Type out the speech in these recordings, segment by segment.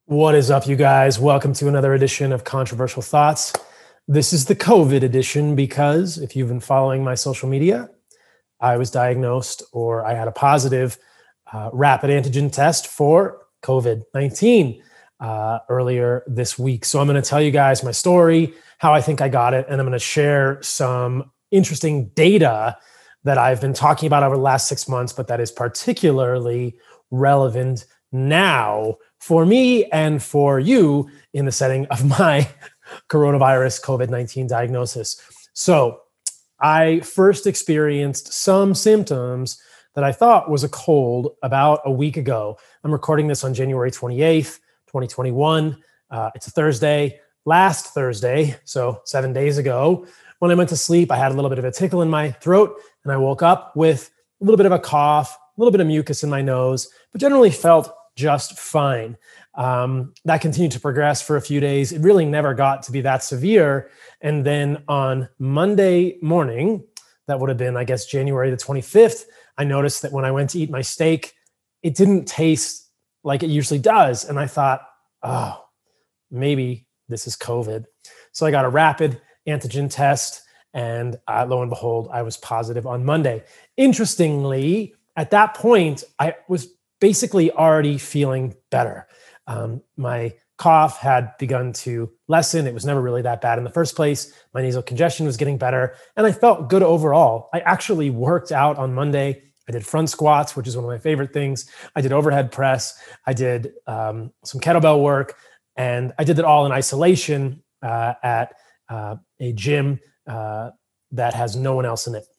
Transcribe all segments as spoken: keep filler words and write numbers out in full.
What is up, you guys? Welcome to another edition of Controversial Thoughts. This is the COVID edition because if you've been following my social media, I was diagnosed or I had a positive uh, rapid antigen test for COVID nineteen uh, earlier this week. So I'm going to tell you guys my story, how I think I got it, and I'm going to share some interesting data that I've been talking about over the last six months, but that is particularly relevant now for me and for you in the setting of my coronavirus COVID nineteen diagnosis. So I first experienced some symptoms that I thought was a cold about a week ago. I'm recording this on January twenty-eighth, twenty twenty-one. Uh, it's a Thursday. Last Thursday, so seven days ago, when I went to sleep, I had a little bit of a tickle in my throat, and I woke up with a little bit of a cough, a little bit of mucus in my nose, but generally felt just fine. Um, that continued to progress for a few days. It really never got to be that severe. And then on Monday morning, that would have been, I guess, January the twenty-fifth, I noticed that when I went to eat my steak, it didn't taste like it usually does. And I thought, oh, maybe this is COVID. So I got a rapid antigen test, and uh, lo and behold, I was positive on Monday. Interestingly, at that point, I was basically already feeling better. Um, my cough had begun to lessen. It was never really that bad in the first place. My nasal congestion was getting better, and I felt good overall. I actually worked out on Monday. I did front squats, which is one of my favorite things. I did overhead press. I did um, some kettlebell work, and I did it all in isolation uh, at uh, a gym uh, that has no one else in it.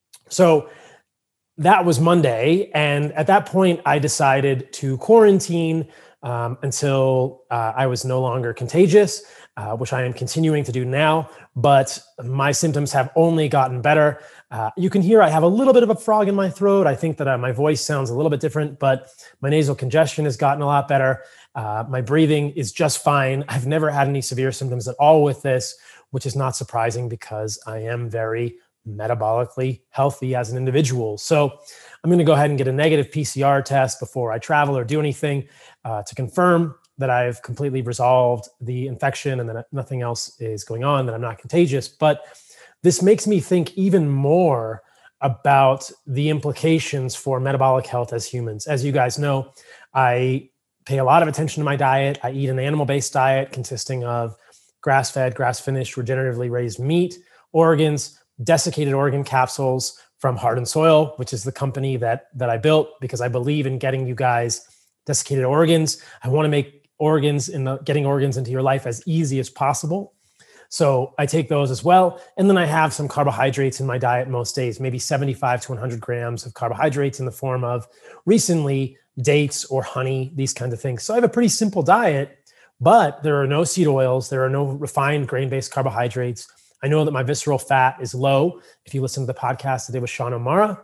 So that was Monday. And at that point, I decided to quarantine um, until uh, I was no longer contagious, uh, which I am continuing to do now. But my symptoms have only gotten better. Uh, you can hear I have a little bit of a frog in my throat. I think that uh, my voice sounds a little bit different, but my nasal congestion has gotten a lot better. Uh, my breathing is just fine. I've never had any severe symptoms at all with this, which is not surprising because I am very metabolically healthy as an individual. So I'm going to go ahead and get a negative P C R test before I travel or do anything uh, to confirm that I've completely resolved the infection and that nothing else is going on, that I'm not contagious. But this makes me think even more about the implications for metabolic health as humans. As you guys know, I pay a lot of attention to my diet. I eat an animal-based diet consisting of grass-fed, grass-finished, regeneratively raised meat, organs, desiccated organ capsules from Heart and Soil, which is the company that, that I built because I believe in getting you guys desiccated organs. I want to make organs in the, getting organs into your life as easy as possible. So I take those as well. And then I have some carbohydrates in my diet most days, maybe seventy-five to one hundred grams of carbohydrates in the form of recently dates or honey, these kinds of things. So I have a pretty simple diet, but there are no seed oils. There are no refined grain-based carbohydrates. I know that my visceral fat is low. If you listen to the podcast today with Sean O'Mara,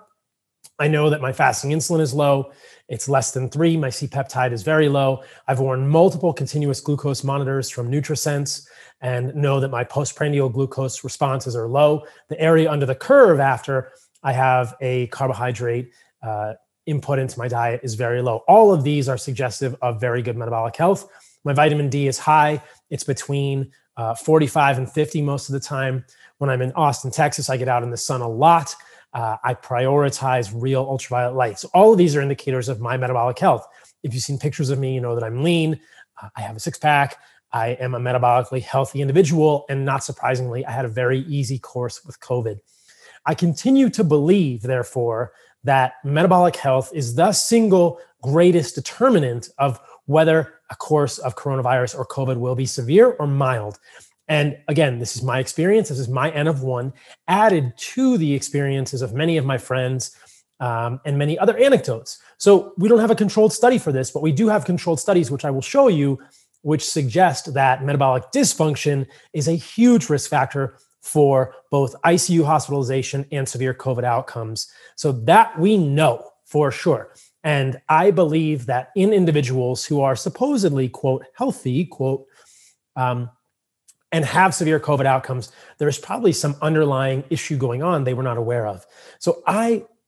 I know that my fasting insulin is low. It's less than three. My C-peptide is very low. I've worn multiple continuous glucose monitors from NutriSense and know that my postprandial glucose responses are low. The area under the curve after I have a carbohydrate uh, input into my diet is very low. All of these are suggestive of very good metabolic health. My vitamin D is high. It's between uh, forty-five and fifty most of the time. When I'm in Austin, Texas, I get out in the sun a lot. Uh, I prioritize real ultraviolet light. So all of these are indicators of my metabolic health. If you've seen pictures of me, you know that I'm lean. Uh, I have a six pack. I am a metabolically healthy individual. And not surprisingly, I had a very easy course with COVID. I continue to believe, therefore, that metabolic health is the single greatest determinant of whether a course of coronavirus or COVID will be severe or mild. And again, this is my experience. This is my N of one, added to the experiences of many of my friends um, and many other anecdotes. So we don't have a controlled study for this, but we do have controlled studies, which I will show you, which suggest that metabolic dysfunction is a huge risk factor for both I C U hospitalization and severe COVID outcomes. So that we know for sure. And I believe that in individuals who are supposedly, quote, healthy, quote, um, and have severe COVID outcomes, there's probably some underlying issue going on they were not aware of. So I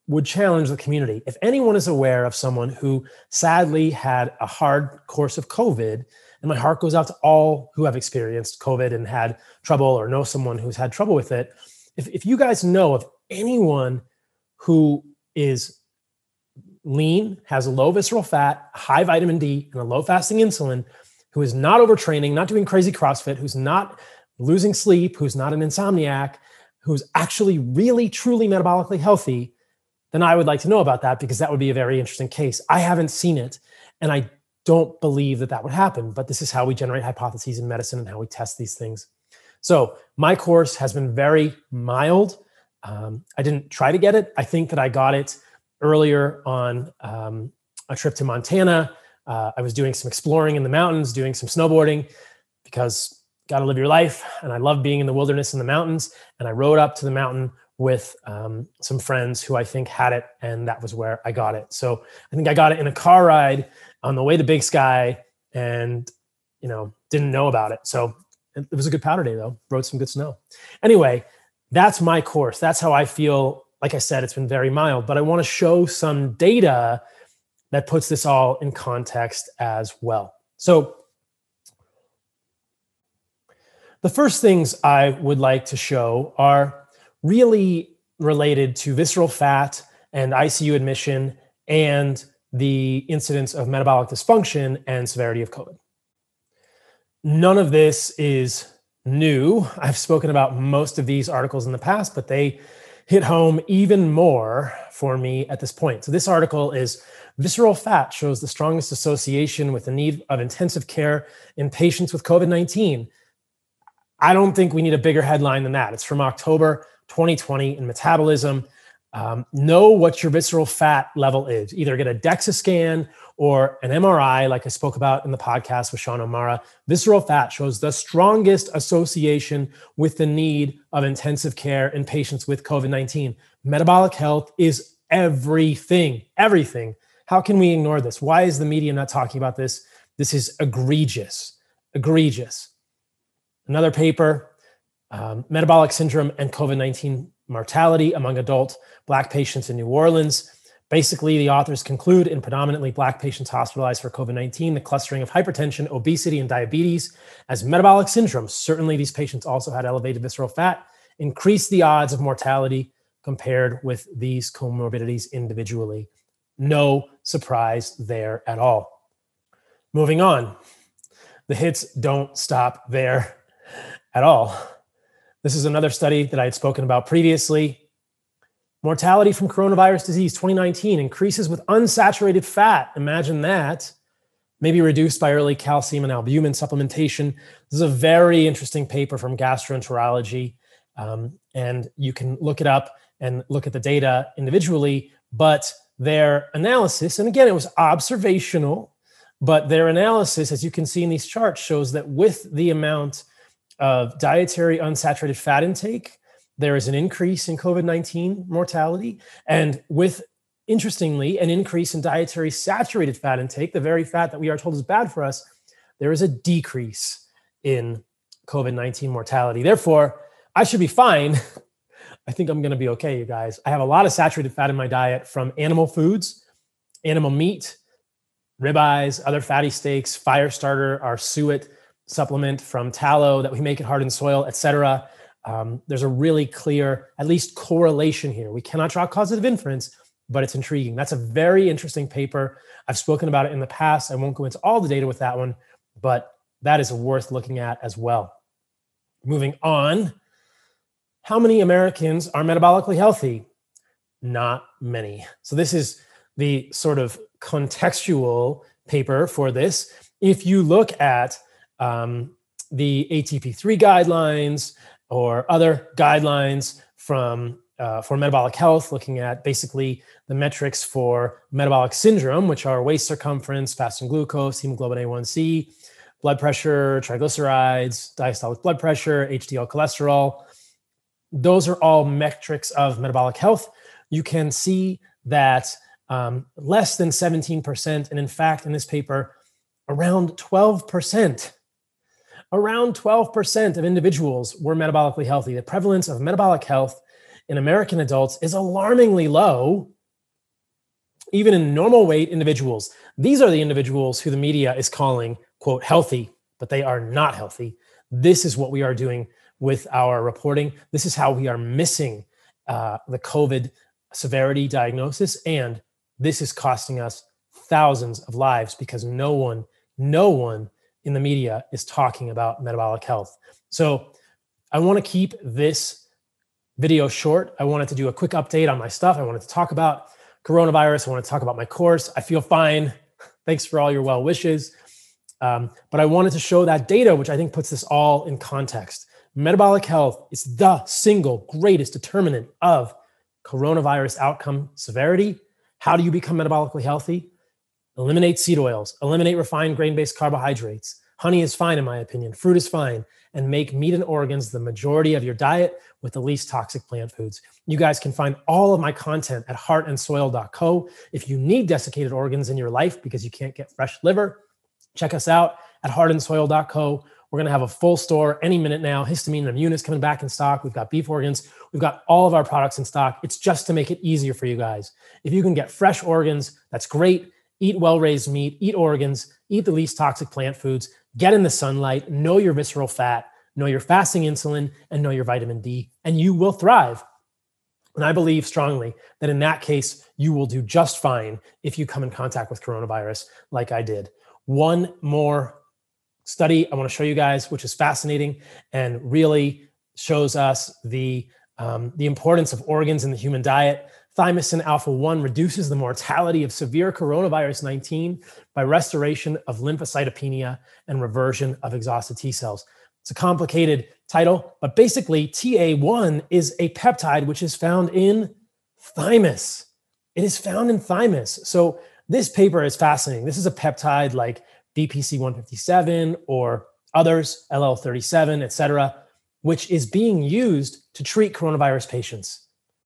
would challenge the community. If anyone is aware of someone who sadly had a hard course of COVID, and my heart goes out to all who have experienced COVID and had trouble or know someone who's had trouble with it. If, if you guys know of anyone who is lean, has a low visceral fat, high vitamin D, and a low fasting insulin, who is not overtraining, not doing crazy CrossFit, who's not losing sleep, who's not an insomniac, who's actually really, truly metabolically healthy, then I would like to know about that, because that would be a very interesting case. I haven't seen it, and I don't believe that that would happen, but this is how we generate hypotheses in medicine and how we test these things. So my course has been very mild. Um, I didn't try to get it. I think that I got it earlier on um, a trip to Montana. Uh, I was doing some exploring in the mountains, doing some snowboarding, because got to live your life. And I love being in the wilderness in the mountains. And I rode up to the mountain with um, some friends who I think had it. And that was where I got it. So I think I got it in a car ride on the way to Big Sky, and, you know, didn't know about it. So it was a good powder day though. Rode some good snow. Anyway, that's my course. That's how I feel. Like I said, it's been very mild, but I want to show some data that puts this all in context as well. So the first things I would like to show are really related to visceral fat and I C U admission and the incidence of metabolic dysfunction and severity of COVID. None of this is new. I've spoken about most of these articles in the past, but they hit home even more for me at this point. So this article is Visceral Fat Shows the Strongest Association with the Need of Intensive Care in Patients with COVID nineteen. I don't think we need a bigger headline than that. It's from October twenty twenty in Metabolism. Um, know what your visceral fat level is. Either get a DEXA scan or an M R I, like I spoke about in the podcast with Sean O'Mara. Visceral fat shows the strongest association with the need of intensive care in patients with COVID nineteen. Metabolic health is everything, everything. How can we ignore this? Why is the media not talking about this? This is egregious, egregious. Another paper, um, metabolic syndrome and COVID nineteen mortality among adult Black patients in New Orleans. Basically, the authors conclude in predominantly Black patients hospitalized for COVID nineteen, the clustering of hypertension, obesity, and diabetes as metabolic syndrome. Certainly, these patients also had elevated visceral fat, increased the odds of mortality compared with these comorbidities individually. No surprise there at all. Moving on. The hits don't stop there at all. This is another study that I had spoken about previously. Mortality from coronavirus disease twenty nineteen increases with unsaturated fat. Imagine that. Maybe reduced by early calcium and albumin supplementation. This is a very interesting paper from Gastroenterology. Um, and you can look it up and look at the data individually. But their analysis, and again, it was observational, but their analysis, as you can see in these charts, shows that with the amount of dietary unsaturated fat intake, there is an increase in COVID nineteen mortality. And with, interestingly, an increase in dietary saturated fat intake, the very fat that we are told is bad for us, there is a decrease in COVID nineteen mortality. Therefore, I should be fine. I think I'm going to be okay, you guys. I have a lot of saturated fat in my diet from animal foods, animal meat, ribeyes, other fatty steaks, fire starter, our suet supplement from tallow that we make at Heart and Soil, et cetera. Um, there's a really clear, at least correlation here. We cannot draw causative inference, but it's intriguing. That's a very interesting paper. I've spoken about it in the past. I won't go into all the data with that one, but that is worth looking at as well. Moving on. How many Americans are metabolically healthy? Not many. So this is the sort of contextual paper for this. If you look at um, the A T P three guidelines or other guidelines from uh, for metabolic health, looking at basically the metrics for metabolic syndrome, which are waist circumference, fasting glucose, hemoglobin A one C, blood pressure, triglycerides, diastolic blood pressure, H D L cholesterol. Those are all metrics of metabolic health. You can see that um, less than seventeen percent, and in fact, in this paper, around twelve percent, around twelve percent of individuals were metabolically healthy. The prevalence of metabolic health in American adults is alarmingly low. even in normal weight individuals. These are the individuals who the media is calling, quote, healthy, but they are not healthy. This is what we are doing with our reporting. This is how we are missing uh, the COVID severity diagnosis. And this is costing us thousands of lives because no one, no one in the media is talking about metabolic health. So I want to keep this video short. I wanted to do a quick update on my stuff. I wanted to talk about coronavirus. I want to talk about my course. I feel fine. Thanks for all your well wishes. Um, but I wanted to show that data, which I think puts this all in context. Metabolic health is the single greatest determinant of coronavirus outcome severity. How do you become metabolically healthy? Eliminate seed oils, eliminate refined grain-based carbohydrates. Honey is fine, in my opinion. Fruit is fine. And make meat and organs the majority of your diet with the least toxic plant foods. You guys can find all of my content at heart and soil dot co. If you need desiccated organs in your life because you can't get fresh liver, check us out at heart and soil dot co. We're going to have a full store any minute now. Histamine and Immune is coming back in stock. We've got beef organs. We've got all of our products in stock. It's just to make it easier for you guys. If you can get fresh organs, that's great. Eat well-raised meat, eat organs, eat the least toxic plant foods, get in the sunlight, know your visceral fat, know your fasting insulin, and know your vitamin D, and you will thrive. And I believe strongly that in that case, you will do just fine if you come in contact with coronavirus like I did. One more study I want to show you guys, which is fascinating and really shows us the, um, the importance of organs in the human diet. Thymosin alpha one reduces the mortality of severe coronavirus nineteen by restoration of lymphocytopenia and reversion of exhausted T cells. It's a complicated title, but basically T A one is a peptide which is found in thymus. It is found in thymus. So this paper is fascinating. This is a peptide like B P C one fifty-seven or others, L L thirty-seven, et cetera, which is being used to treat coronavirus patients.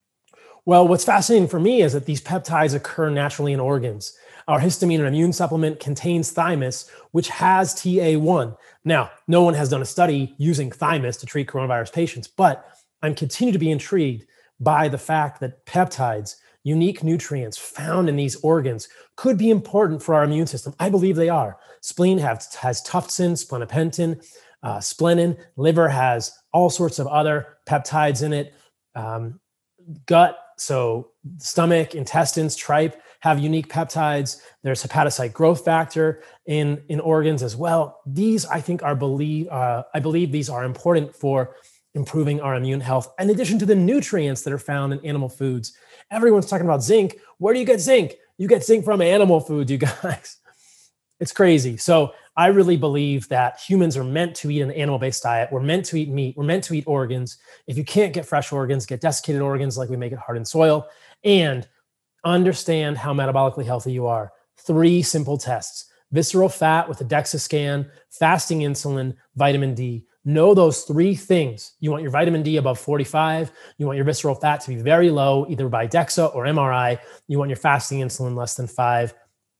Well, what's fascinating for me is that these peptides occur naturally in organs. Our histamine and immune supplement contains thymus, which has T A one. Now, no one has done a study using thymus to treat coronavirus patients, but I'm continuing to be intrigued by the fact that peptides, unique nutrients found in these organs, could be important for our immune system. I believe they are. Spleen has, has tufsin, splenopentin, uh, splenin. Liver has all sorts of other peptides in it. Um, gut, so stomach, intestines, tripe have unique peptides. There's hepatocyte growth factor in, in organs as well. These, I think, are believe uh, I believe these are important for improving our immune health, in addition to the nutrients that are found in animal foods. Everyone's talking about zinc. Where do you get zinc? You get zinc from animal foods, you guys. It's crazy. So I really believe that humans are meant to eat an animal-based diet. We're meant to eat meat. We're meant to eat organs. If you can't get fresh organs, get desiccated organs like we make at Heart and Soil, and understand how metabolically healthy you are. Three simple tests: visceral fat with a DEXA scan, fasting insulin, vitamin D. Know those three things. You want your vitamin D above forty-five. You want your visceral fat to be very low, either by DEXA or M R I. You want your fasting insulin less than five.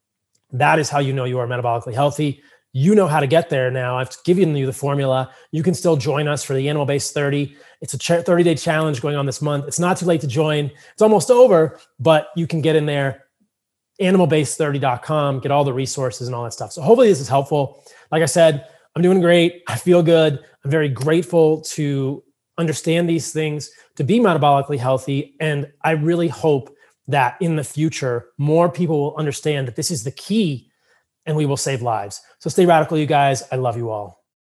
That is how you know you are metabolically healthy. You know how to get there now. I've given you the formula. You can still join us for the Animal-Based thirty. It's a thirty-day challenge going on this month. It's not too late to join. It's almost over, but you can get in there, animal based thirty dot com, get all the resources and all that stuff. So hopefully this is helpful. Like I said, I'm doing great. I feel good. I'm very grateful to understand these things, to be metabolically healthy. And I really hope that in the future, more people will understand that this is the key and we will save lives. So stay radical, you guys. I love you all.